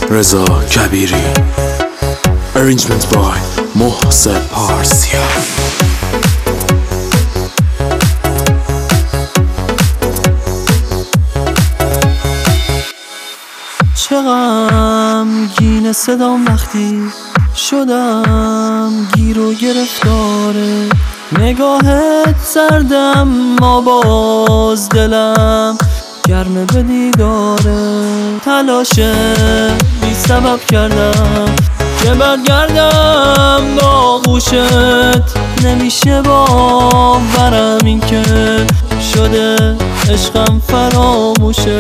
رضا کبیری. Arrangement by محسن پارسیا. چه غمگینه صدام وقتی شدم گیر و گرفتاره نگاهت سردم ما باز دلم گرمه به دیداره تلاش بی سبب کردم که برگردم با گوشت نمیشه باورم این که شده عشقم فراموشه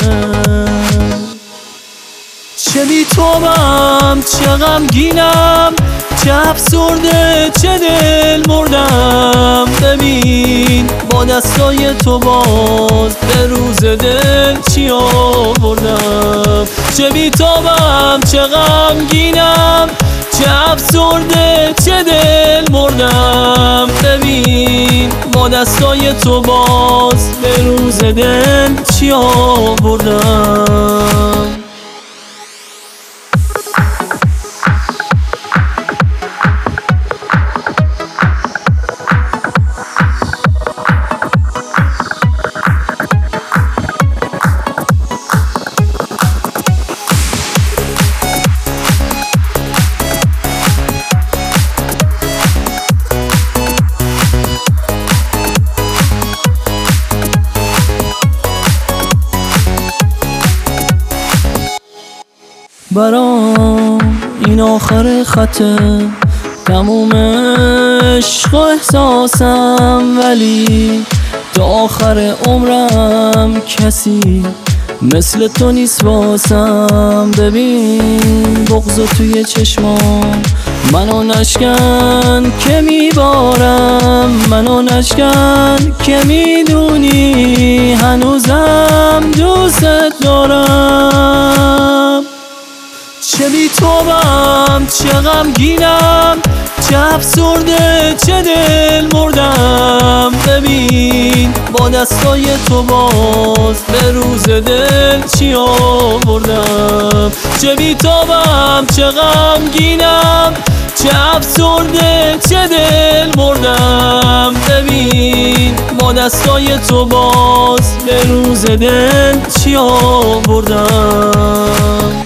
چه بی توام چه غمگینم چه افسرده چه دل مردم ببین با دستای تو باز به روز دل چی آوردم چه بی توام چه غمگینم چه افسرده چه دل مردم ببین با دستای تو باز به روز دل چی آوردم برام این آخر خطه تموم عشق و احساسم ولی تا آخر عمرم کسی مثل تو نیست واسم ببین بغضو توی چشمام منو نشکن که میبارم منو نشکن که میدونی هنوزم دوست دارم چه بی توام چه غمگینم چه افسرده چه دل مردم ببین با دستای تو باز به روز دل چی آوردم چه بی توام چه غمگینم چه افسرده چه دل مردم ببین با دستای تو باز به روز دل چی آوردم